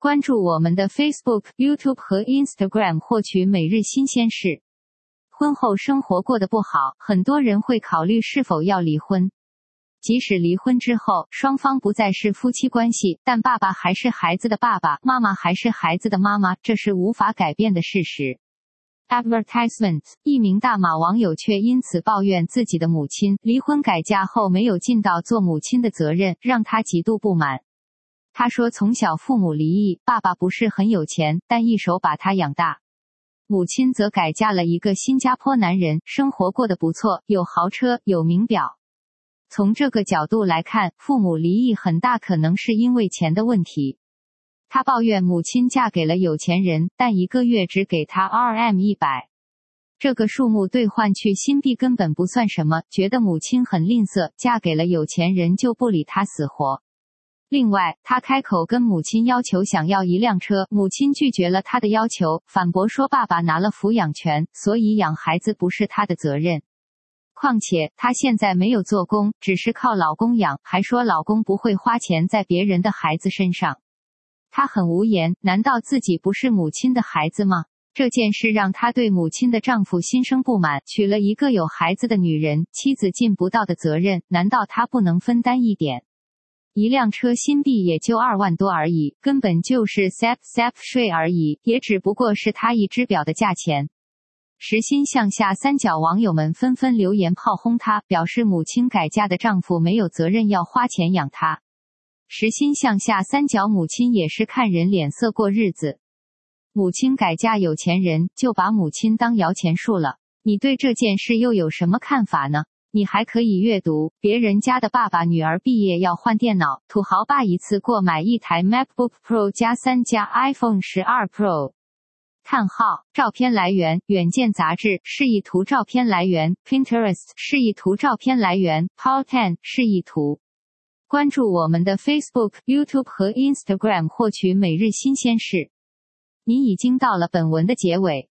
关注我们的 Facebook、YouTube 和 Instagram 获取每日新鲜事。婚后生活过得不好，很多人会考虑是否要离婚。即使离婚之后，双方不再是夫妻关系，但爸爸还是孩子的爸爸，妈妈还是孩子的妈妈，这是无法改变的事实。Advertisement， 一名大马网友却因此抱怨自己的母亲离婚改嫁后没有尽到做母亲的责任，让他极度不满。他说从小父母离异，爸爸不是很有钱，但一手把他养大。母亲则改嫁了一个新加坡男人，生活过得不错，有豪车，有名表。从这个角度来看，父母离异很大可能是因为钱的问题。他抱怨母亲嫁给了有钱人，但一个月只给他 100，这个数目兑换去新币根本不算什么，觉得母亲很吝啬，嫁给了有钱人就不理他死活。另外，他开口跟母亲要求想要一辆车，母亲拒绝了他的要求，反驳说爸爸拿了抚养权，所以养孩子不是他的责任。况且，他现在没有做工，只是靠老公养，还说老公不会花钱在别人的孩子身上。他很无言，难道自己不是母亲的孩子吗？这件事让他对母亲的丈夫心生不满，娶了一个有孩子的女人，妻子尽不到的责任，难道他不能分担一点？一辆车新币也就2万多而已，根本就是 SAP 税而已，也只不过是他一只表的价钱。时薪向下三角网友们纷纷留言炮轰他，表示母亲改嫁的丈夫没有责任要花钱养他。时薪向下三角母亲也是看人脸色过日子。母亲改嫁有钱人，就把母亲当摇钱树了。你对这件事又有什么看法呢？你还可以阅读，别人家的爸爸女儿毕业要换电脑，土豪爸一次过买一台 MacBook Pro 加3加 iPhone 12 Pro。叹号，照片来源，远见杂志，示意图照片来源 Pinterest， 示意图照片来源 Power10， 示意图。关注我们的 Facebook、YouTube 和 Instagram 获取每日新鲜事。你已经到了本文的结尾。